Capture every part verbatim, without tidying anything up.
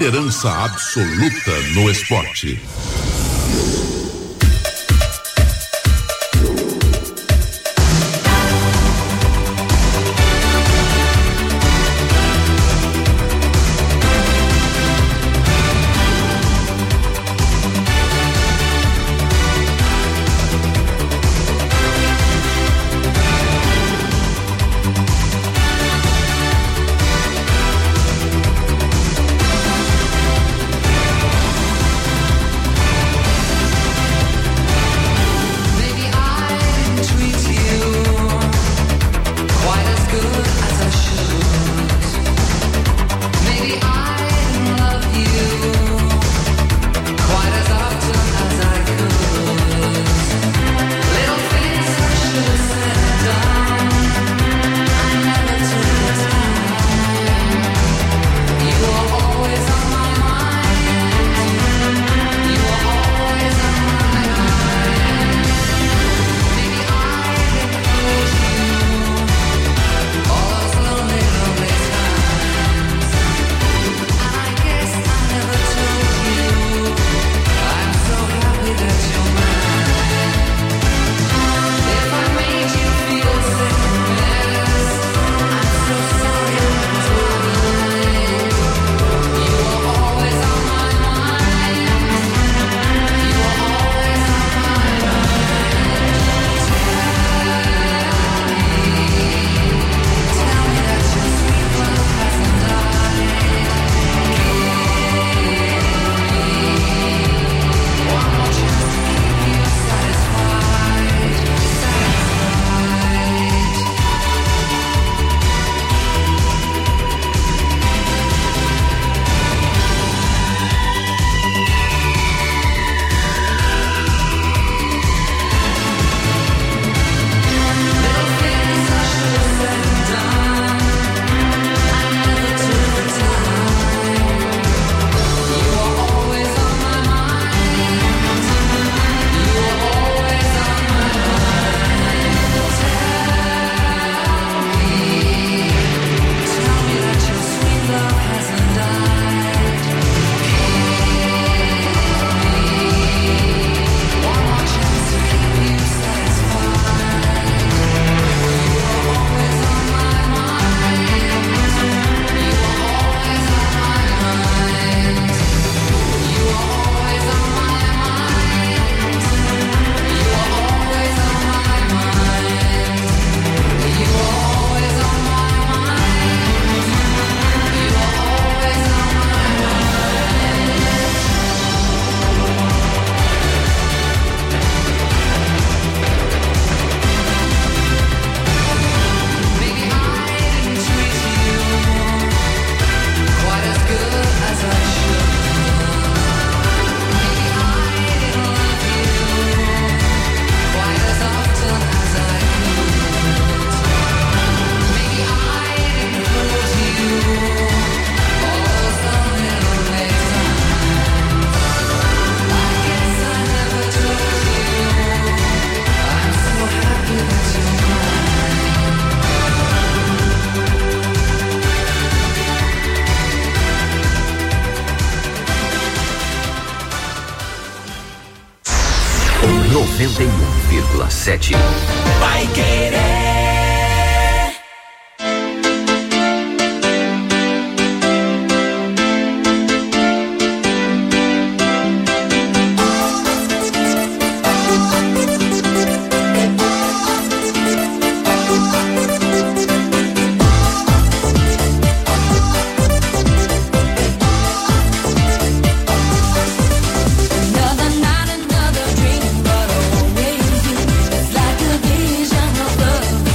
liderança absoluta no esporte. noventa e um vírgula sete. Vai querer. Another night, another dream, but always you. It's like a vision of love.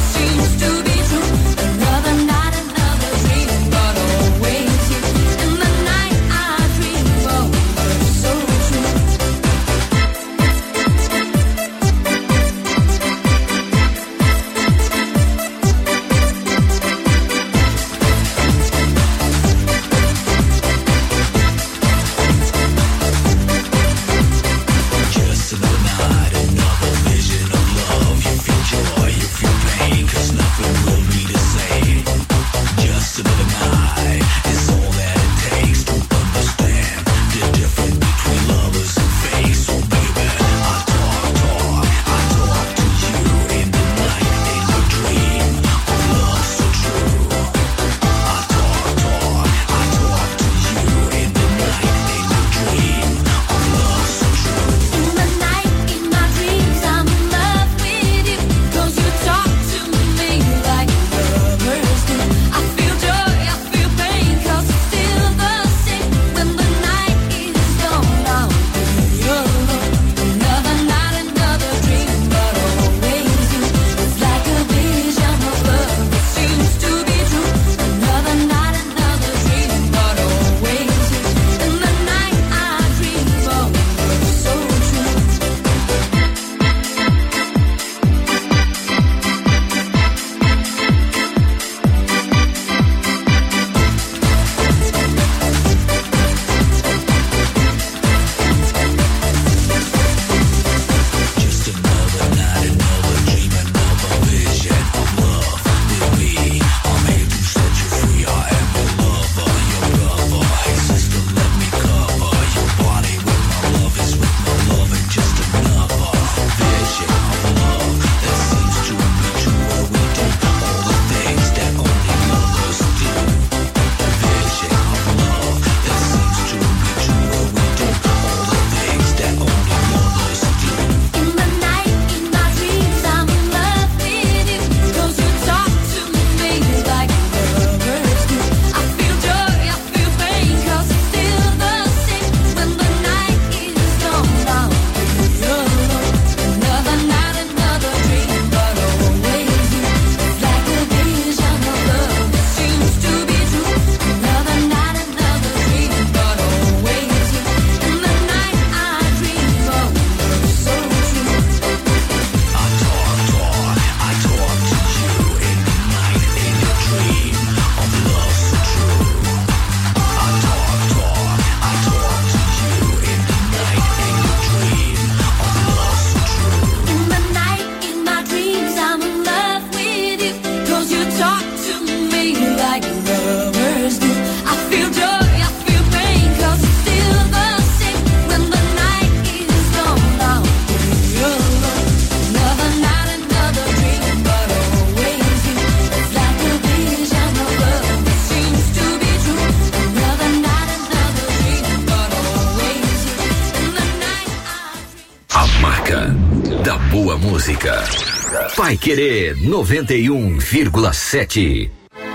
música. Vai Querer noventa e um vírgula sete.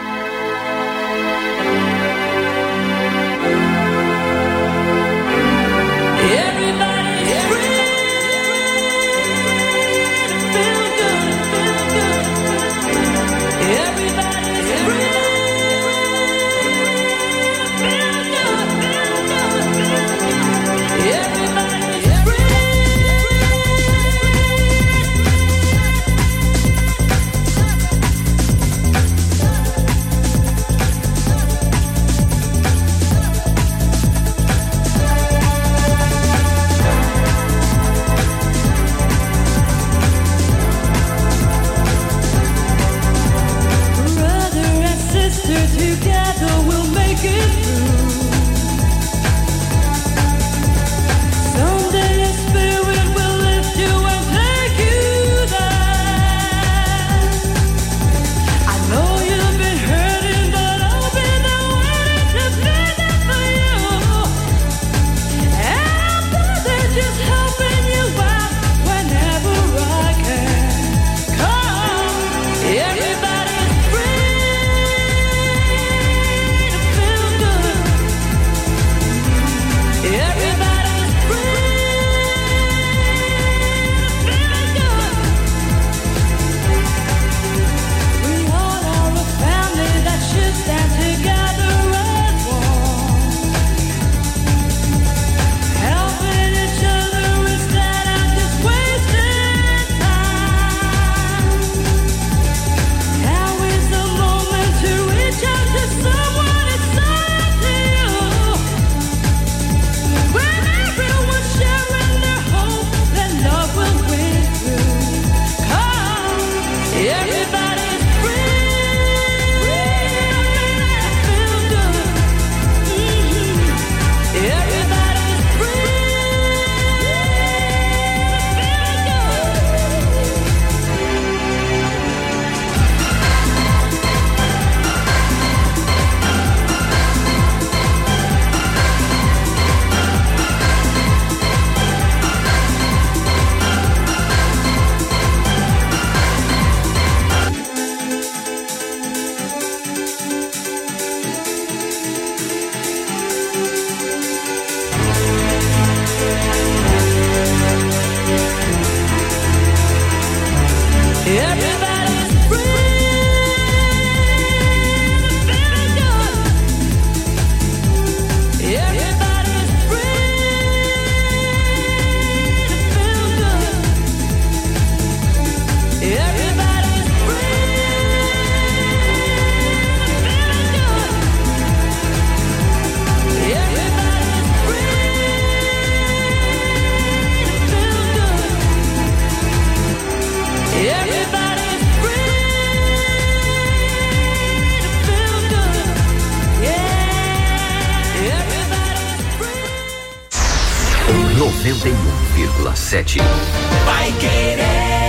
noventa e um vírgula sete. Vai Querer.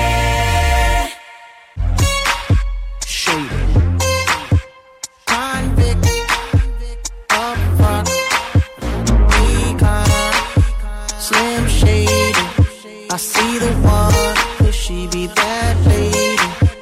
Slim Shady, I see the one, could she be that lady?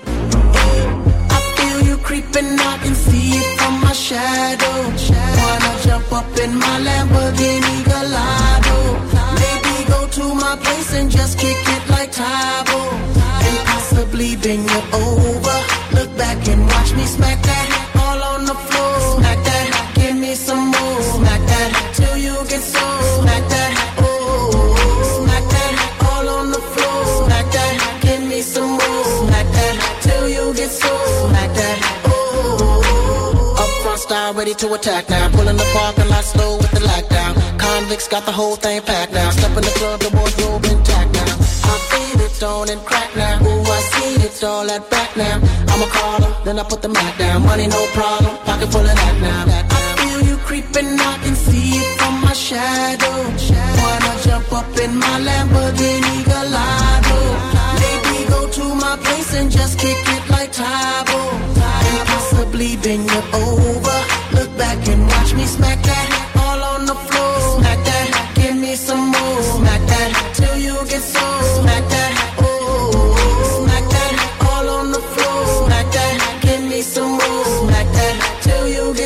I feel you creeping, I can see it from my shadow. Wanna jump up in my Lamborghini Gallardo? Maybe go to my place and just kick it like Tybo, and possibly bend you over. Look back and watch me smack that all on the floor. Smack that, give me some more. Smack that till you get so. Smack that. Style ready to attack now. Pulling the parking lot slow with the lockdown. Convicts got the whole thing packed now. Step in the club, the wardrobe intact now. I feel it on and crack now. Ooh, I see it's all that back now. I'm a caller, then I put the Mac down. Money no problem, pocket full of that now. I feel you creeping, I can see it from my shadow. Wanna jump up in my Lamborghini Gallardo? Maybe go to my place and just kick it like Tybo, and possibly bend you over. Look back and watch me smack that all on the floor. Smack that, give me some more. Smack that till you get so. Smack that, oh.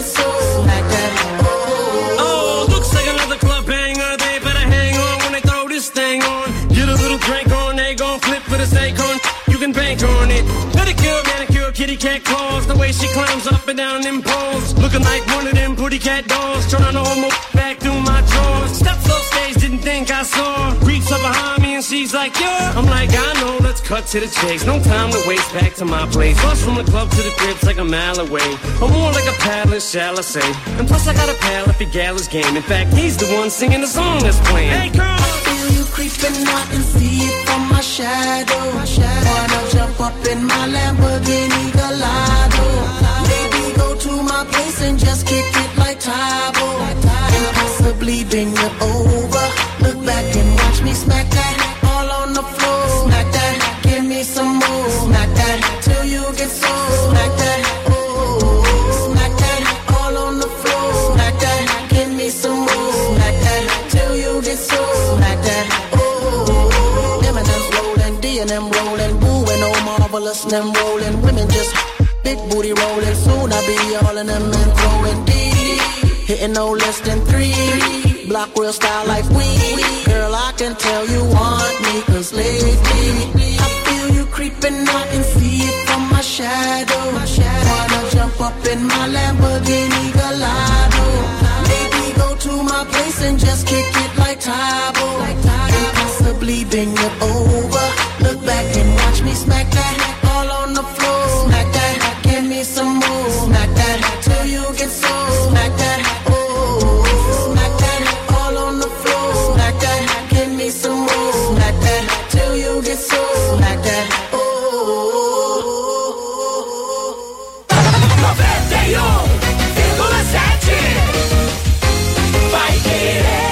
get so smack that. Oh, oh, looks like another club banger. They better hang on when they throw this thing on. Get a little drink on, they gon' flip for the steak on. You can bank on it. Pedicure, manicure, kitty cat claws. The way she climbs up and down them poles, looking like one of them pretty cat dolls. Trying to hold back through my drawers. Steps off stage, didn't think I saw. Reach up behind me and she's like, yeah. I'm like, I know, let's cut to the chase. No time to waste, back to my place. Bus from the club to the crib's like a mile away. Or more like a paddler, shall I say. And plus I got a pal if he gallows game. In fact, he's the one singing the song that's playing. Hey girl, I feel you creeping out and see it from my shadow. My shadow. Wanna jump up in my Lamborghini Gallardo. Maybe go to my place and just kick it like Tybo. And possibly bring you over. Look back and watch me smack that all on the floor. Smack that, give me some more. Smack that till you get so. Smack that, oh. Smack that all on the floor. Smack that, give me some more. Smack that till you get so. Smack that, oh. Them and them's rolling, D and them rolling, boo and oh marvelous them rolling. Women just big booty rolling. Soon I be all in them and throwing D. Hitting no less than three. Block real style like we. Girl, I can tell you want me, cause lately I feel you creeping out and see it from my shadow. Wanna jump up in my Lamborghini Gallardo. Maybe go to my place and just kick it like Tybo. And possibly bring it over. Look back and watch me smack that all on the floor. Smack that, give me some more. Smack that till you get so. Smack that, oh. Smack that all on the floor. Smack that, give me some more. Smack that till you get so. Smack that, oh. noventa e um vírgula sete Vai Querer.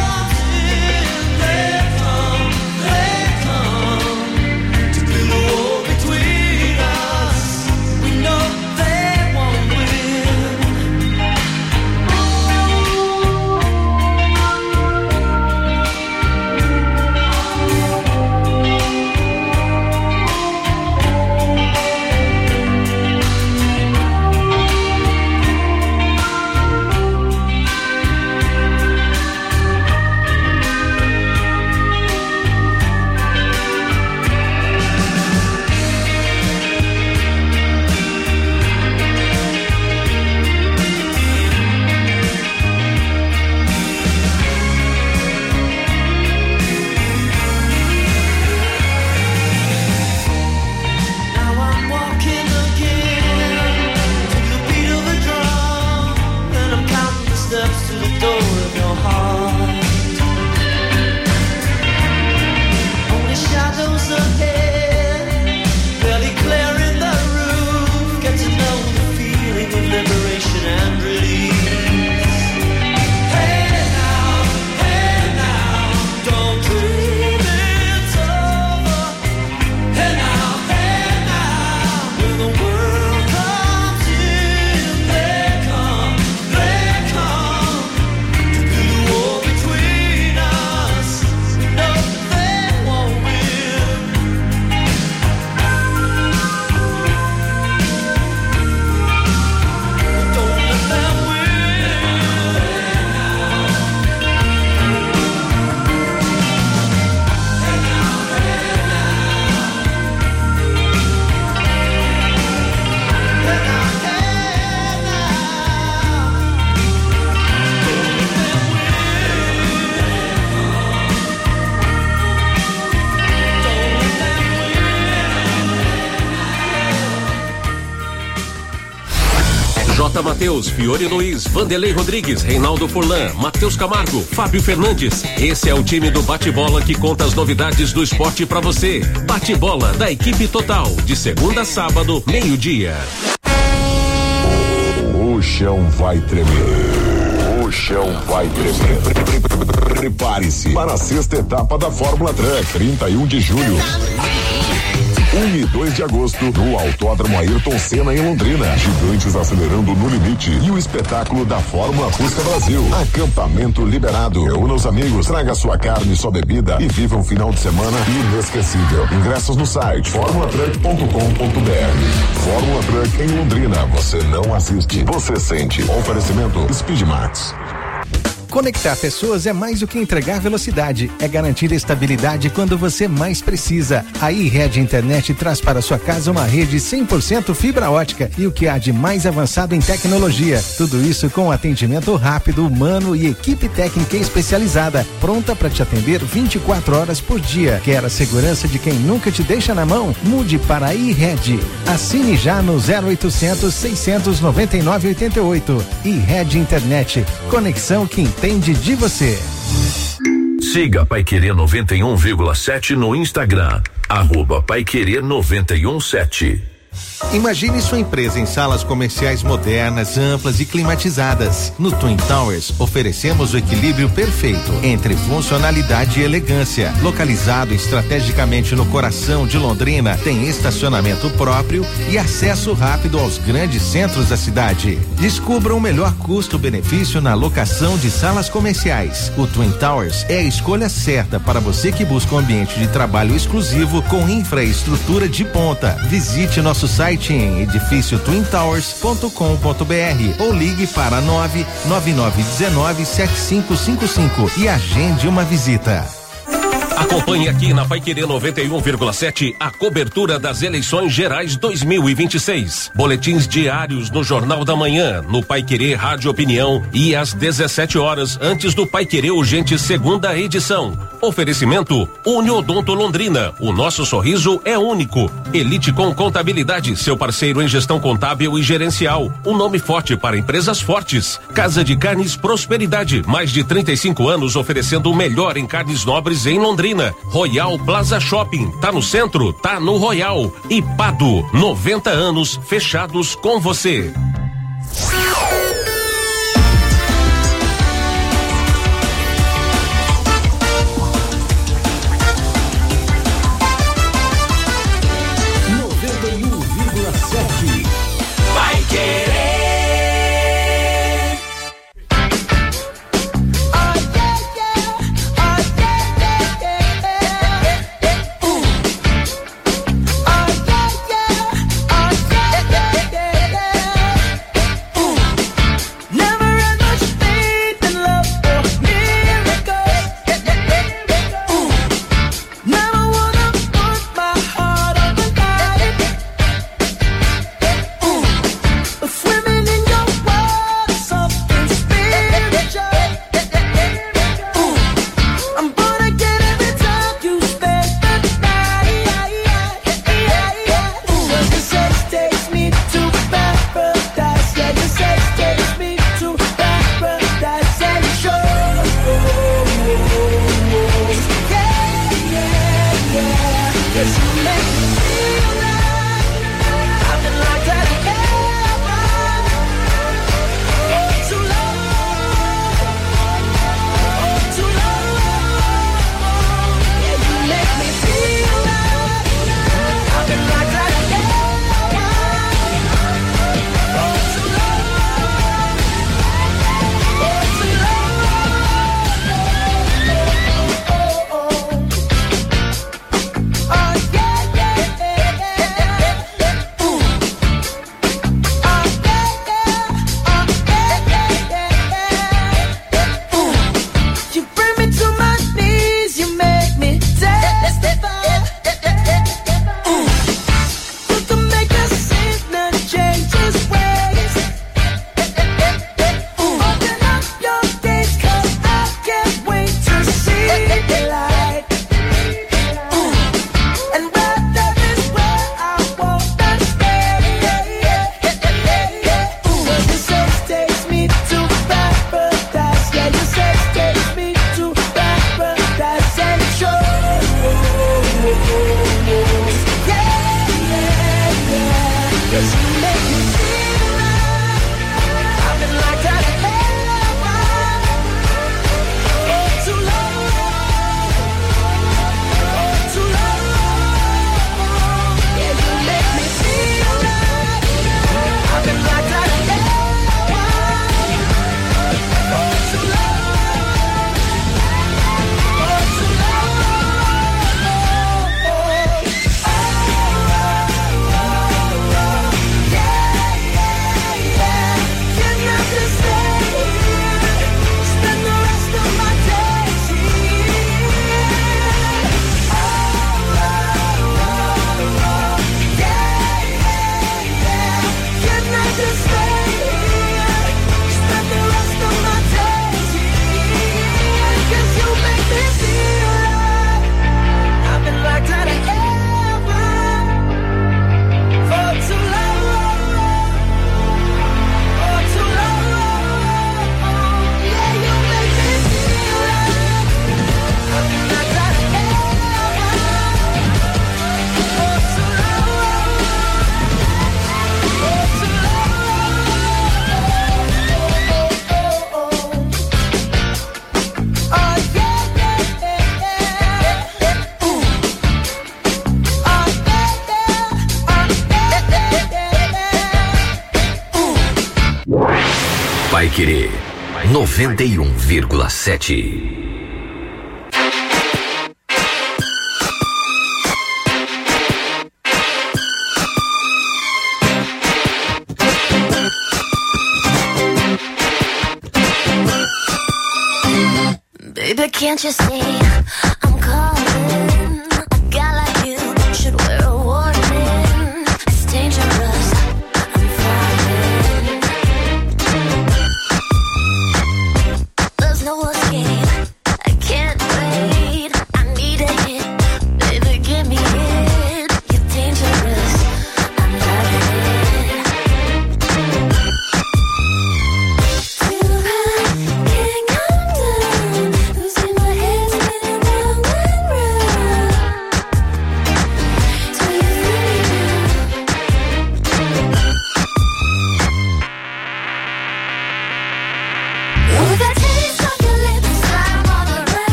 Ooh. J. Matheus, Fiore Luiz, Vanderlei Rodrigues, Reinaldo Furlan, Matheus Camargo, Fábio Fernandes. Esse é o time do Bate-Bola que conta as novidades do esporte pra você. Bate-Bola da equipe total, de segunda a sábado, meio-dia. O chão vai tremer. O chão vai tremer. Prepare-se para a sexta etapa da Fórmula Truck, trinta e um de julho. um e dois de agosto, no Autódromo Ayrton Senna, em Londrina. Gigantes acelerando no limite. E o espetáculo da Fórmula Fusca Brasil. Acampamento liberado. Reúna os amigos, traga sua carne e sua bebida e viva um final de semana inesquecível. Ingressos no site formula truck ponto com ponto b r. Fórmula Truck em Londrina. Você não assiste, você sente. Oferecimento Speedmax. Conectar pessoas é mais do que entregar velocidade, é garantir estabilidade quando você mais precisa. A iRede Internet traz para sua casa uma rede cem por cento fibra ótica e o que há de mais avançado em tecnologia. Tudo isso com atendimento rápido, humano e equipe técnica especializada, pronta para te atender vinte e quatro horas por dia. Quer a segurança de quem nunca te deixa na mão? Mude para a iRede. Assine já no zero oitocentos, seiscentos noventa e nove, oitenta e oito. iRede Internet. Conexão que entende de você. Siga Paiquerê noventa e um vírgula sete no Instagram, arroba Paiquerê noventa e um sete. Imagine sua empresa em salas comerciais modernas, amplas e climatizadas. No Twin Towers, oferecemos o equilíbrio perfeito entre funcionalidade e elegância. Localizado estrategicamente no coração de Londrina, tem estacionamento próprio e acesso rápido aos grandes centros da cidade. Descubra o melhor custo-benefício na locação de salas comerciais. O Twin Towers é a escolha certa para você que busca um ambiente de trabalho exclusivo com infraestrutura de ponta. Visite nosso site em edifício twin towers ponto com ponto b r ou ligue para nove nove nove um nove sete cinco cinco cinco e agende uma visita. Acompanhe aqui na Paiquerê noventa e um vírgula sete a cobertura das eleições gerais dois mil e vinte e seis. Boletins diários no Jornal da Manhã, no Paiquerê Rádio Opinião e às dezessete horas antes do Paiquerê Urgente segunda edição. Oferecimento Uniodonto Londrina. O nosso sorriso é único. Elite com Contabilidade, seu parceiro em gestão contábil e gerencial. Um nome forte para empresas fortes. Casa de Carnes Prosperidade. Mais de trinta e cinco anos oferecendo o melhor em carnes nobres em Londrina. Royal Plaza Shopping, tá no centro, tá no Royal. E Pado, noventa anos fechados com você. noventa e um vírgula sete. Vai querer. noventa e um vírgula sete. Baby, can't you see I'm calling? A guy like you should wear a warning. It's dangerous, I'm falling. There's no escape, I can't wait. I need a hit, baby, give me it. You're dangerous, I'm loving it. Till I can't come down. Losing my head spinning round.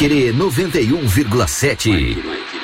Querer noventa e um vírgula sete.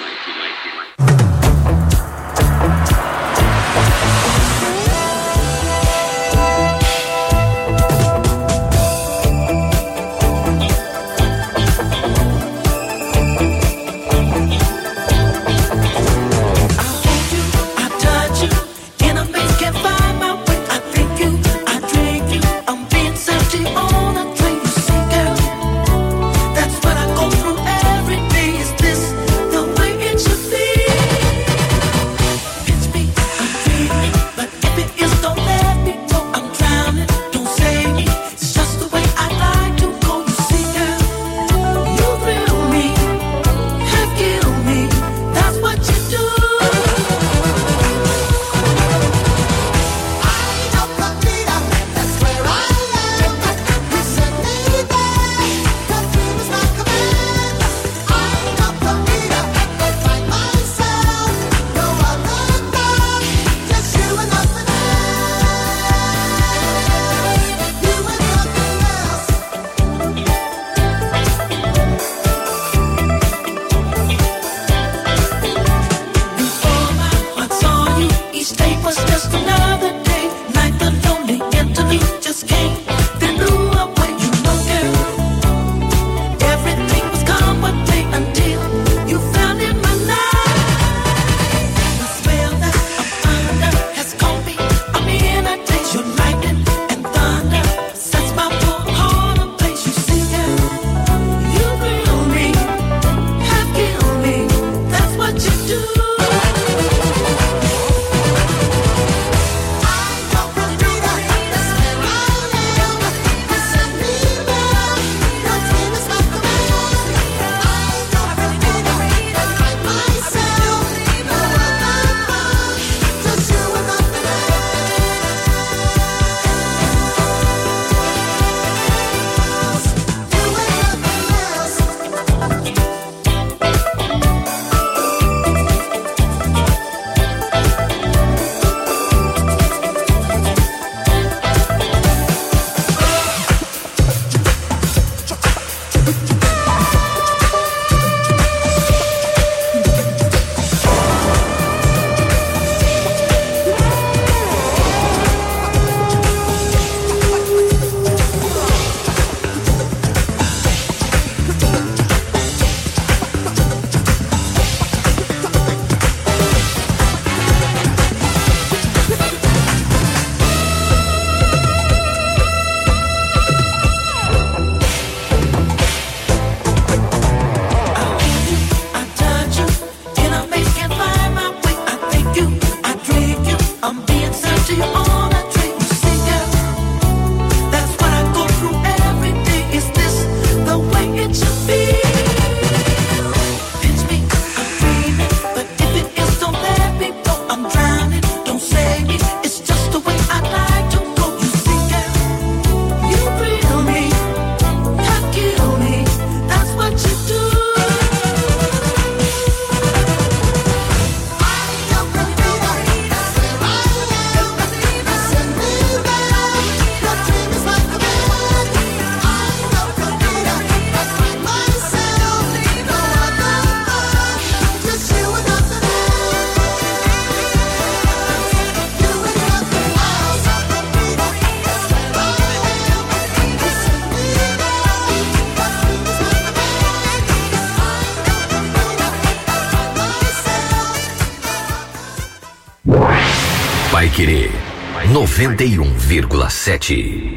Paiquerê noventa e um vírgula sete.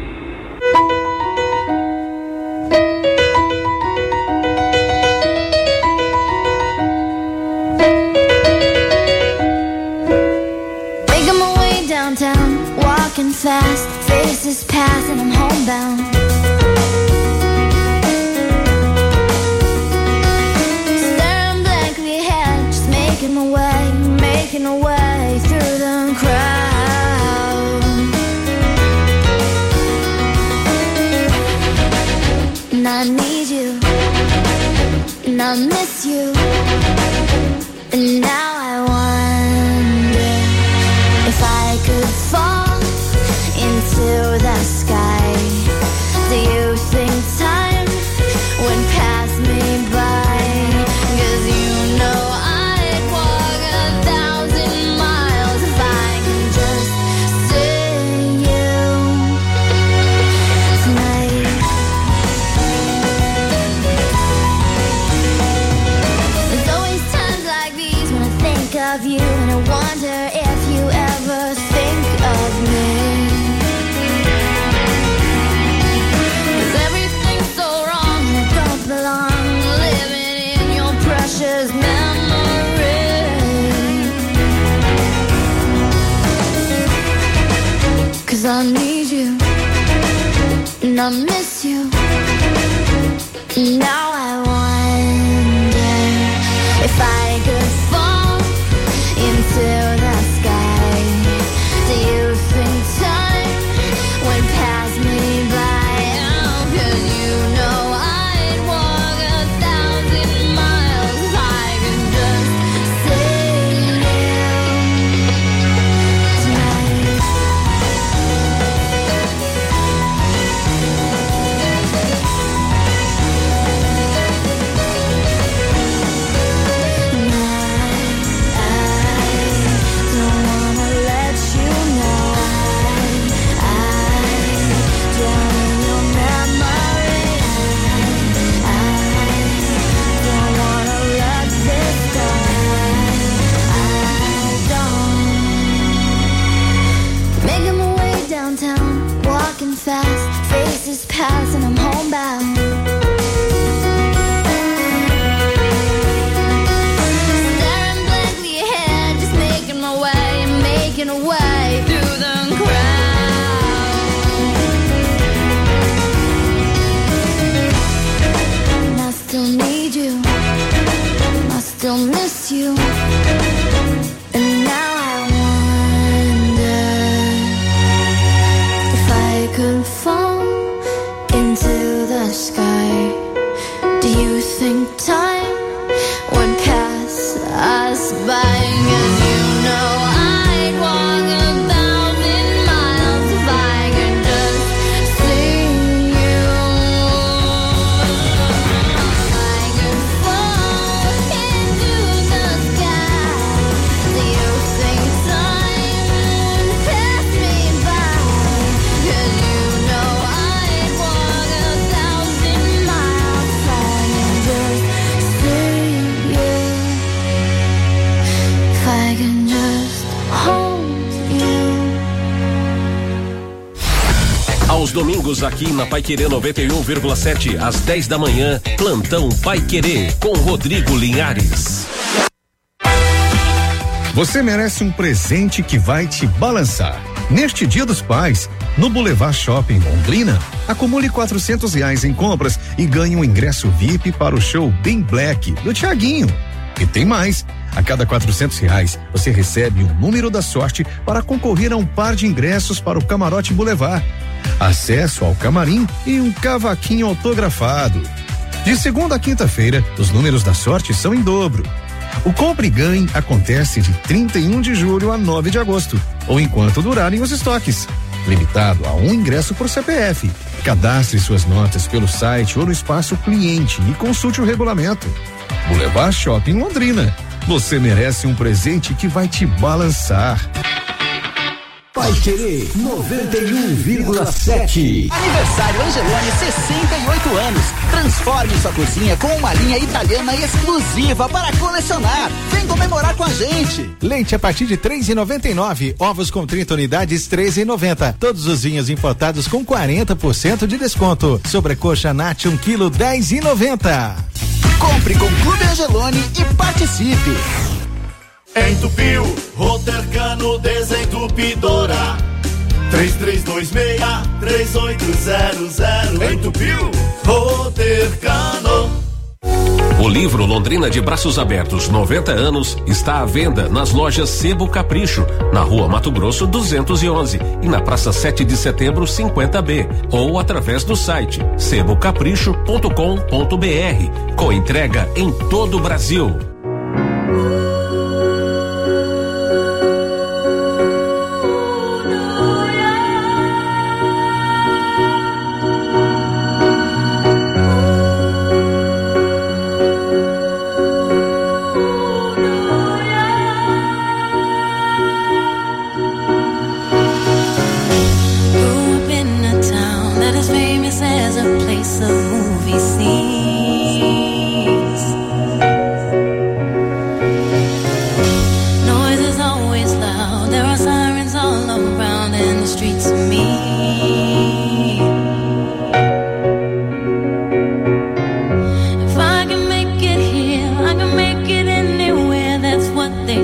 Walking fast, faces pass and I'm homebound. Staring blankly ahead, just making my way, making my way through the crowd. And I need you, and I miss you, and now I wonder if I could fall into the sky. Do you think time would pass me think of you and I wonder if you ever think of me. 'Cause everything's so wrong and I don't belong living in your precious memory. 'Cause I need you and I miss you. Now I wonder if I could fall into the sky. Do you think time would pass me by? Oh, 'cause you know I'd walk a thousand miles if I could just see you tonight. Making my way downtown, walking fast, faces pass and I'm homebound. Staring blankly ahead, just making my way, making a way through the crowd. And I still need you, I still miss you. And now I wonder if I could fall into the sky. Do you think time would pass us by? 'Cause you know I'd walk a thousand miles if I could just see you. I could fall into the sky. Do you think time would pass me by? 'Cause you know I'd walk a thousand miles if I could just see you. If I can just hold you. Aos domingos aqui na Paiquerê noventa e um vírgula sete, às dez da manhã, Plantão Paiquerê com Rodrigo Linhares. Você merece um presente que vai te balançar. Neste Dia dos Pais, no Boulevard Shopping Londrina, acumule quatrocentos reais em compras e ganhe um ingresso V I P para o show Bem Black do Thiaguinho. E tem mais. A cada quatrocentos reais, você recebe um número da sorte para concorrer a um par de ingressos para o Camarote Boulevard, acesso ao camarim e um cavaquinho autografado. De segunda a quinta-feira, os números da sorte são em dobro. O Compre e Ganhe acontece de trinta e um de julho a nove de agosto, ou enquanto durarem os estoques. Limitado a um ingresso por C P F. Cadastre suas notas pelo site ou no espaço cliente e consulte o regulamento. Boulevard Shopping Londrina. Você merece um presente que vai te balançar. Paiquerê noventa e um vírgula sete. Aniversário Angelone, sessenta e oito anos. Transforme sua cozinha com uma linha italiana exclusiva para colecionar. Vem comemorar com a gente. Leite a partir de três e noventa e nove, ovos com trinta unidades treze e noventa. Todos os vinhos importados com quarenta por cento de desconto. Sobrecoxa Nath um quilo dez e noventa. Compre com Clube Angelone e participe. Entupiu, Rotercano Desentupidora. três três dois seis, três oito zero zero. Entupiu, Rotercano. O livro Londrina de Braços Abertos noventa anos está à venda nas lojas Sebo Capricho, na Rua Mato Grosso duzentos e onze e na Praça sete de Setembro cinquenta B, ou através do site sebo capricho ponto com ponto br, com entrega em todo o Brasil. Of movie scenes.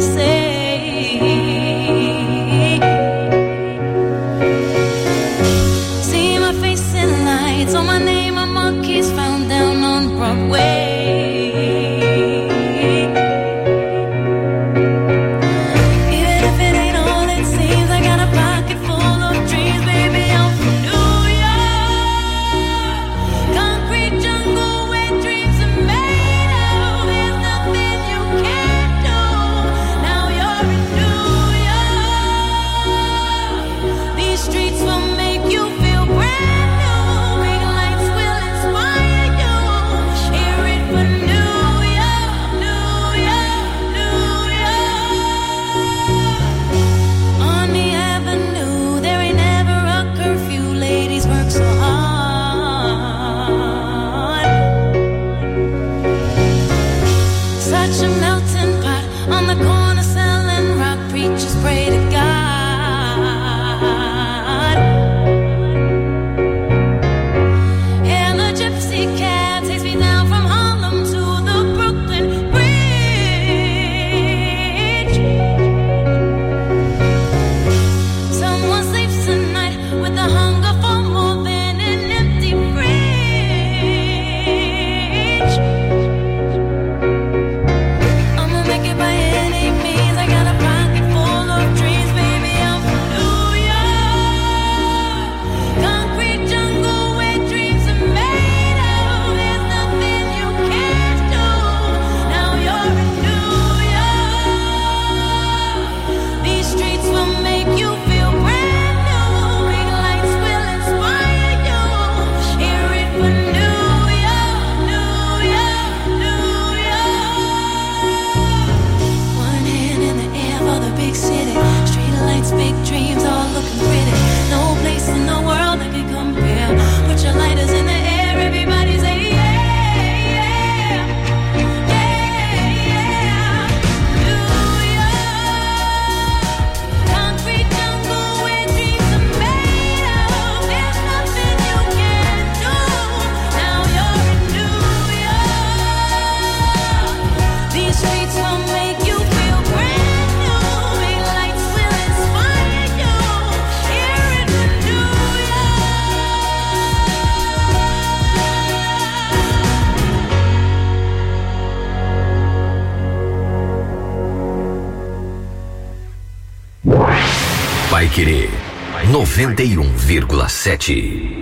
Paiquerê noventa e um vírgula sete.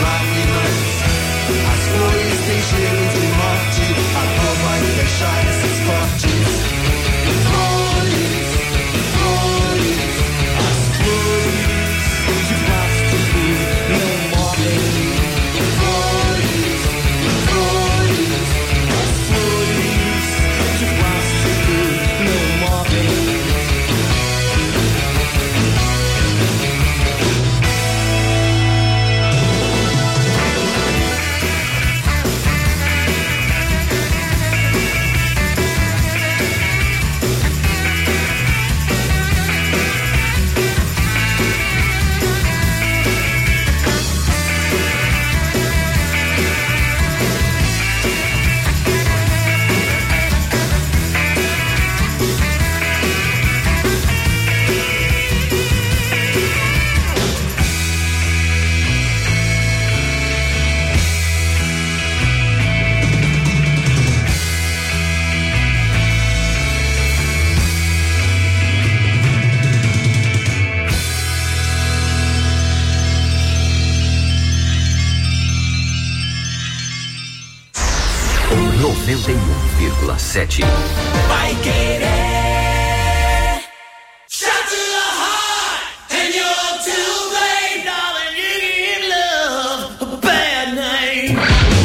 Shine. sete. Vai querer. Shot to the heart, and you're too late, darling. You give love a bad name.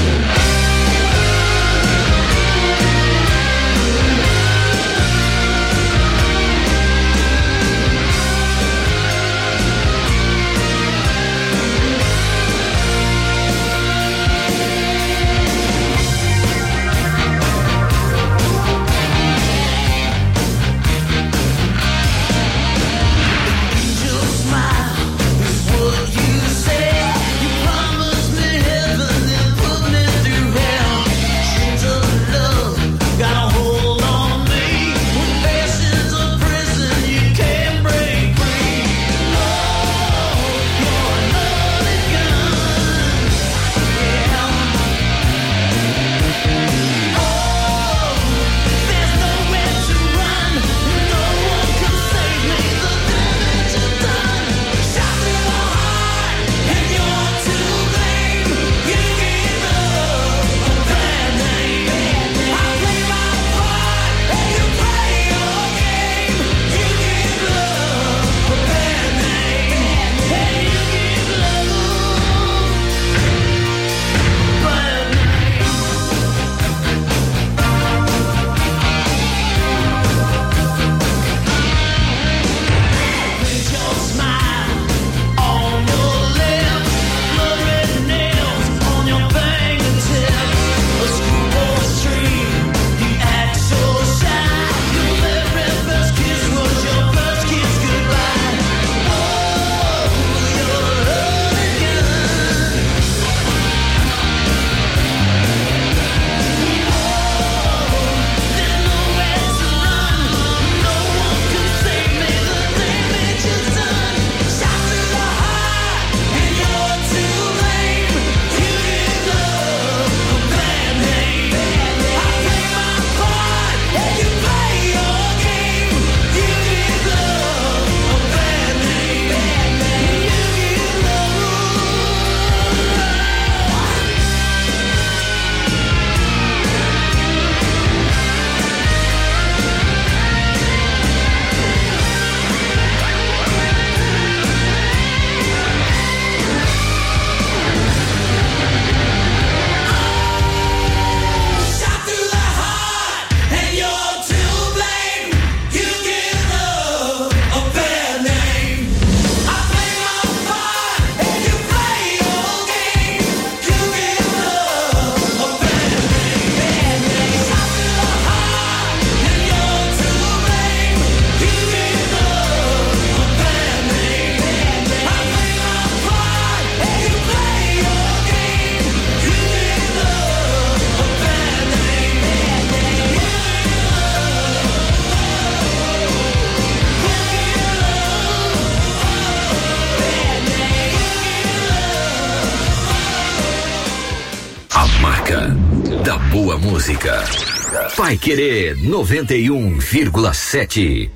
Da boa música. Vai Querer noventa e um vírgula sete.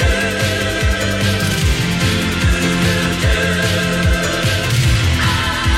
Ah!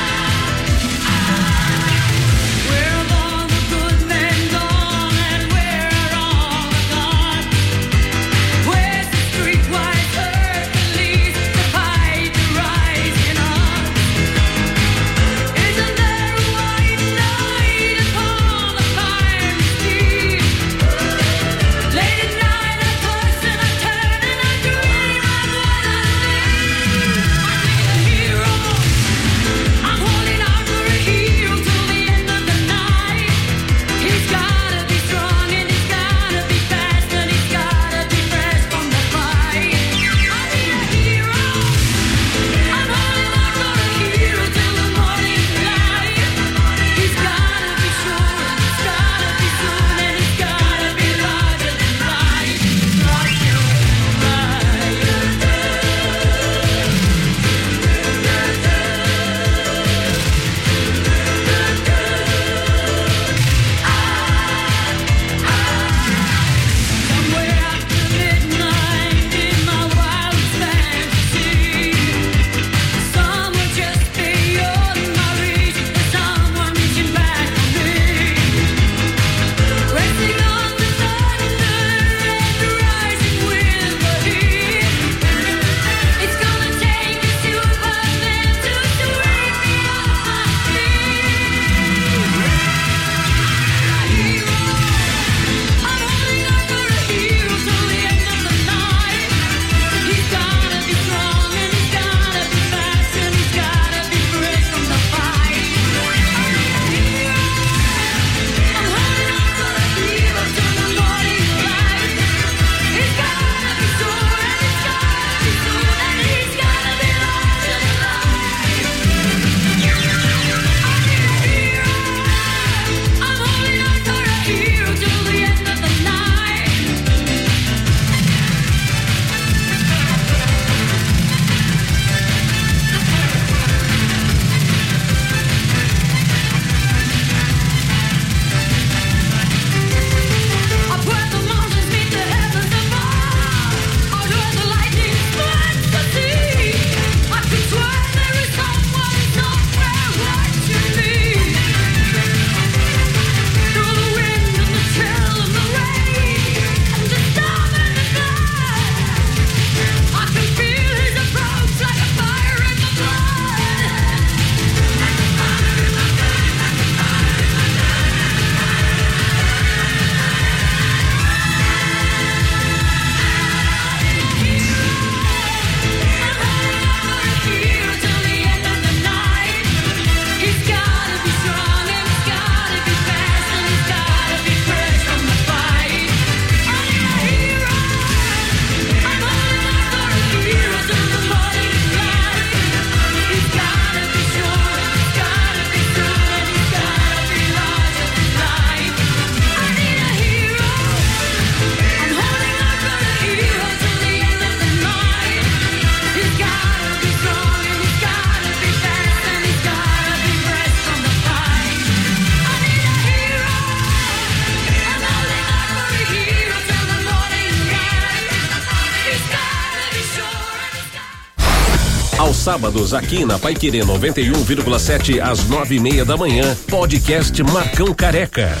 sábados aqui na Paiquerê noventa e um vírgula sete às nove e meia da manhã. Podcast Marcão Careca.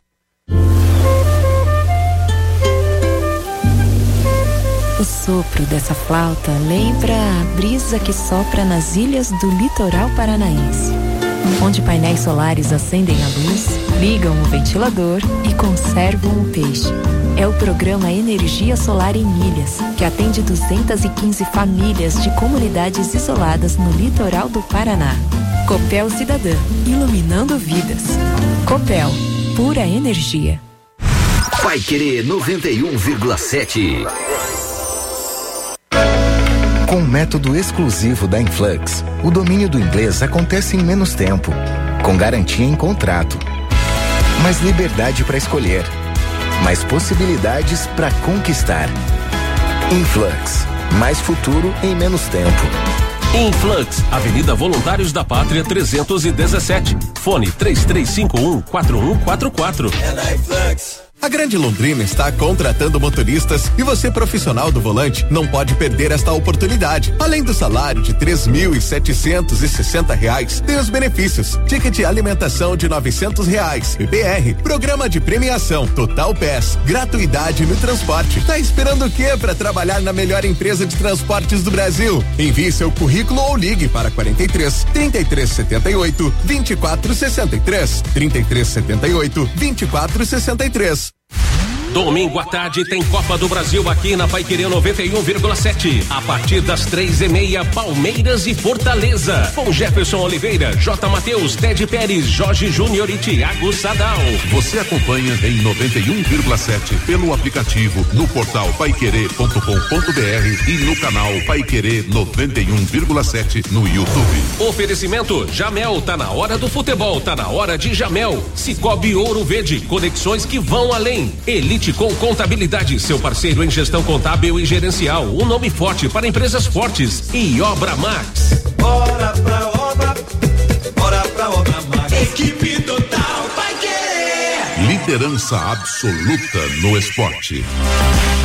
O sopro dessa flauta lembra a brisa que sopra nas ilhas do litoral paranaense, onde painéis solares acendem a luz, ligam o ventilador e conservam o peixe. É o programa Energia Solar em Milhas, que atende duzentas e quinze famílias de comunidades isoladas no litoral do Paraná. Copel Cidadã, iluminando vidas. Copel, pura energia. Paiquerê noventa e um vírgula sete. Com o método exclusivo da Influx, o domínio do inglês acontece em menos tempo, com garantia em contrato. Mais liberdade para escolher, mais possibilidades para conquistar. Influx, mais futuro em menos tempo. Influx, Avenida Voluntários da Pátria trezentos e dezessete. Fone três três cinco um, quatro um quatro quatro. É da Influx. A Grande Londrina está contratando motoristas e você, profissional do volante, não pode perder esta oportunidade. Além do salário de três mil e setecentos e sessenta reais, tem os benefícios: ticket de alimentação de novecentos reais, P P R, programa de premiação, Total Pass, gratuidade no transporte. Tá esperando o quê para trabalhar na melhor empresa de transportes do Brasil? Envie seu currículo ou ligue para quarenta e três, trinta e três setenta e oito, vinte e quatro sessenta e três, trinta e três setenta e oito, vinte e quatro sessenta e três. Domingo à tarde tem Copa do Brasil aqui na Paiquerê noventa e um vírgula sete. A partir das três e meia, Palmeiras e Fortaleza. Com Jefferson Oliveira, J. Matheus, Ted Pérez, Jorge Júnior e Thiago Sadal. Você acompanha em noventa e um vírgula sete pelo aplicativo, no portal paiquerê ponto com ponto br e no canal Paiquerê noventa e um vírgula sete no YouTube. Oferecimento Jamel, tá na hora do futebol, tá na hora de Jamel. Cicobi Ouro Verde, conexões que vão além. Elite com Contabilidade, seu parceiro em gestão contábil e gerencial, um nome forte para empresas fortes. E Obra Max. Bora pra obra, bora pra Obra Max. Equipe total vai querer. Liderança absoluta no esporte.